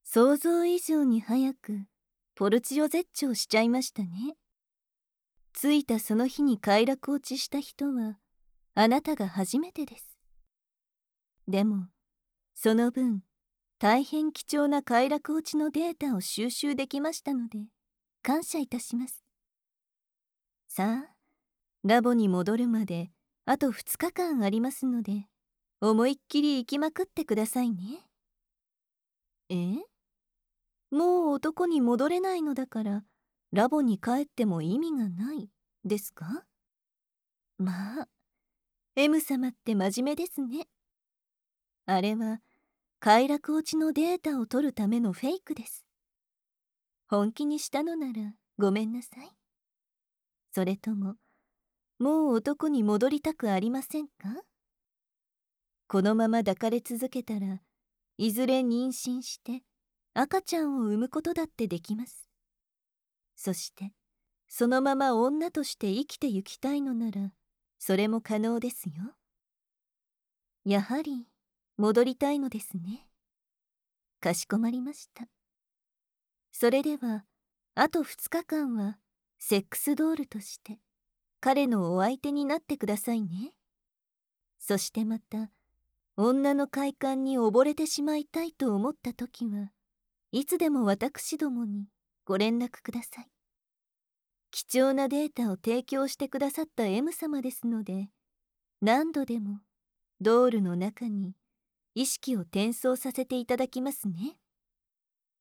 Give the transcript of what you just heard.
想像以上に早くポルチオ絶頂しちゃいましたね。着いたその日に快楽落ちした人はあなたが初めてです。でもその分大変貴重な快楽落ちのデータを収集できましたので感謝いたします。さあラボに戻るまであと2日間ありますので思いっきり行きまくってくださいね。え、もう男に戻れないのだからラボに帰っても意味がないですか？まあ M 様って真面目ですね。あれは快楽落ちのデータを取るためのフェイクです。本気にしたのならごめんなさい。それとももう男に戻りたくありませんか？このまま抱かれ続けたらいずれ妊娠して赤ちゃんを産むことだってできます。そしてそのまま女として生きてゆきたいのならそれも可能ですよ。やはり戻りたいのですね。かしこまりました。それではあと2日間はセックスドールとして彼のお相手になってくださいね。そしてまた女の快感に溺れてしまいたいと思った時はいつでも私どもにご連絡ください。貴重なデータを提供してくださった M 様ですので何度でもドールの中に意識を転送させていただきますね。